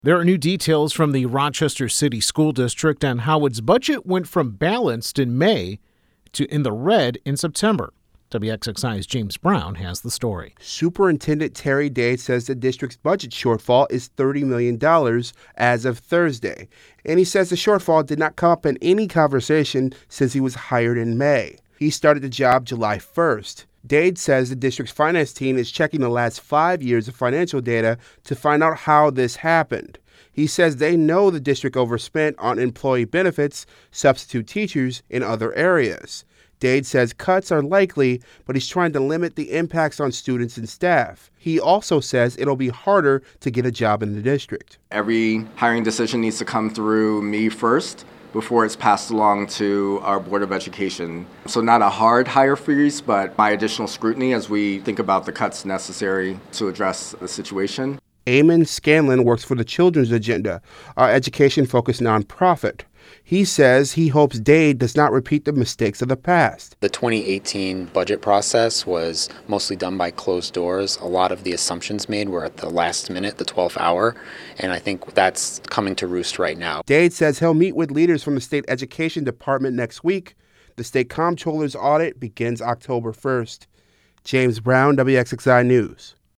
There are new details from the Rochester City School District on how its budget went from balanced in May to in the red in September. WXXI's James Brown has the story. Superintendent Terry Dade says the district's budget shortfall is $30 million as of Thursday. And he says the shortfall did not come up in any conversation since he was hired in May. He started the job July 1st. Dade says the district's finance team is checking the last 5 years of financial data to find out how this happened. He says they know the district overspent on employee benefits, substitute teachers, and other areas. Dade says cuts are likely, but he's trying to limit the impacts on students and staff. He also says it'll be harder to get a job in the district. Every hiring decision needs to come through me first before it's passed along to our Board of Education. So not a hard hire freeze, but my additional scrutiny as we think about the cuts necessary to address the situation. Eamon Scanlon works for the Children's Agenda, our education-focused nonprofit. He says he hopes Dade does not repeat the mistakes of the past. The 2018 budget process was mostly done by closed doors. A lot of the assumptions made were at the last minute, the 12th hour, and I think that's coming to roost right now. Dade says he'll meet with leaders from the state education department next week. The state comptroller's audit begins October 1st. James Brown, WXXI News.